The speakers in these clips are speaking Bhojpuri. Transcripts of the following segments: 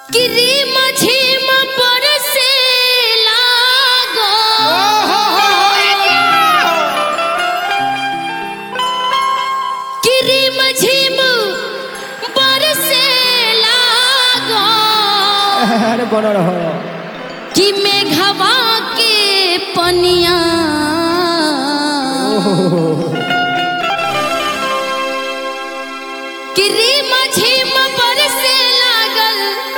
किरी मझिम परसे लागो किरी मझिम परसे लागो अरे बना रहो कि मेघवा के पनिया किरी मझिम परसे लागल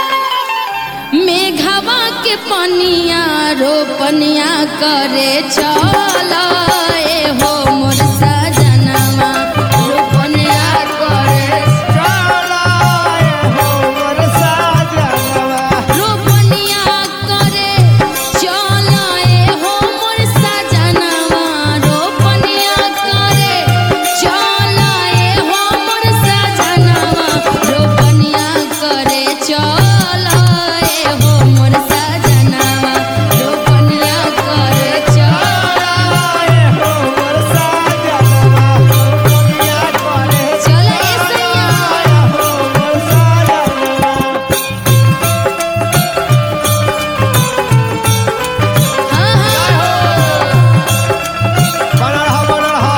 मेघवा के पनिया रोपनिया करे चल हो मोर सजनवा रोपनिया करे चल हो मोर सजनवा रोपनिया करे चल हो मोर सजनवा रोपनिया करे चल हो मोर सजनवा रोपनिया करे चल हो मोर सजनवा रोपनिया करे चल हो मोर सजनवा रोपनिया करे चल ऐसैया हो मोर सजनवा हाँ हाँ बना रहो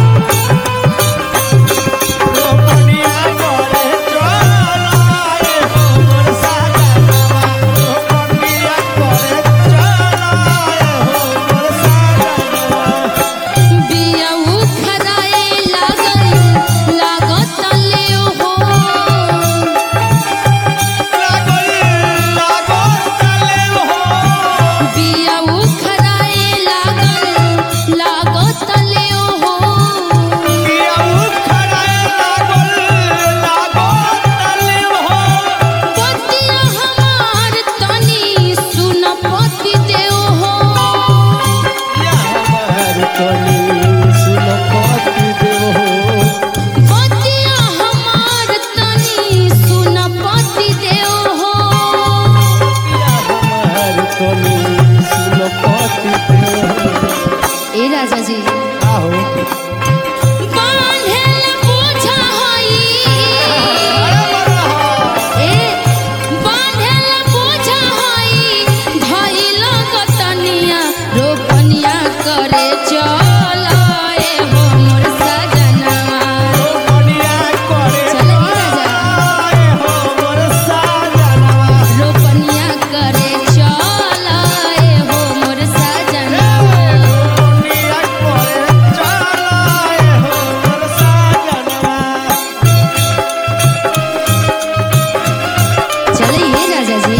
रोपनिया करे चल हो मोर सजनवा रोपनिया करे चल हो मोर सजनवा बिया उखराए लागत ले हो बिया उखराए लागत ले हो पतिया हमार तनी सुन पति देव हो पतिया हमार तनी सुन पति देव हो ए राजा जी बांधेल बोझा हई ए बांधेल बोझा हई धइल गतनिया रोपनिया करे चल हो मोर सजनवा चल ए राजा रोपनिया करे चल हो मोर सजनवा चले ये राजा जी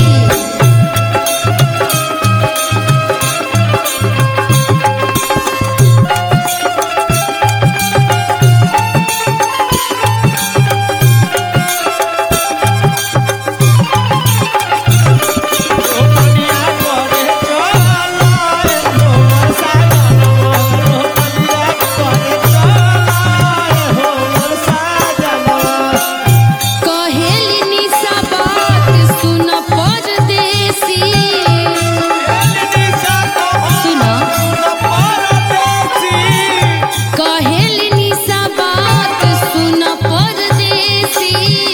कहेली निशा बात सुन परदेसी सुन कहेली निशा बात सुन परदेसी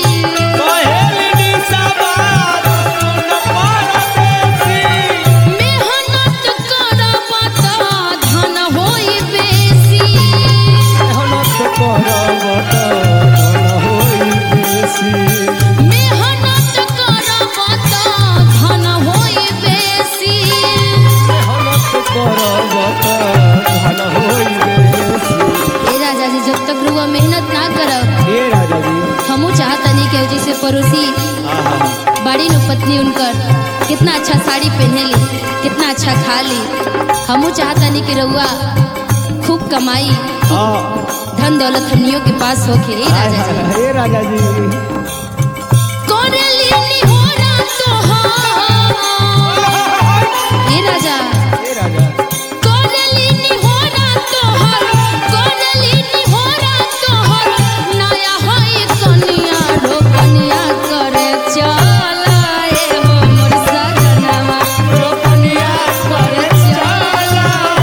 मेहनत करब त धन होई बेसी मेहनत करब त धन होई बेसी ए राजा जी जब तक रुआ मेहनत ना करब हमू चाहतनी के जैसे पड़ोसी बड़ी नु पत्नी उनकर कितना अच्छा साड़ी पहनेली कितना अच्छा खाली हमू चाहतनी कि रउआ खूब कमाई धन दौलत हमनियों के पास होके ए राजा जी राजा जी करेली निहोरा तोहार ए राजा करेली निहोरा तोहार करेली निहोरा तोहार नया होई कनिया रोपनिया करे चल हो मोर सजनवा रोपनिया करे चल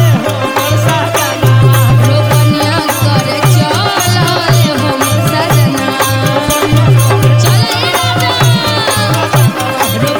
रोपनिया करे चल हो मोर सजनवा चल ए राजा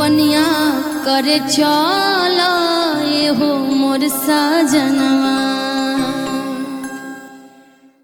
रोपनिया करे चला ए हो मोर सजनवा।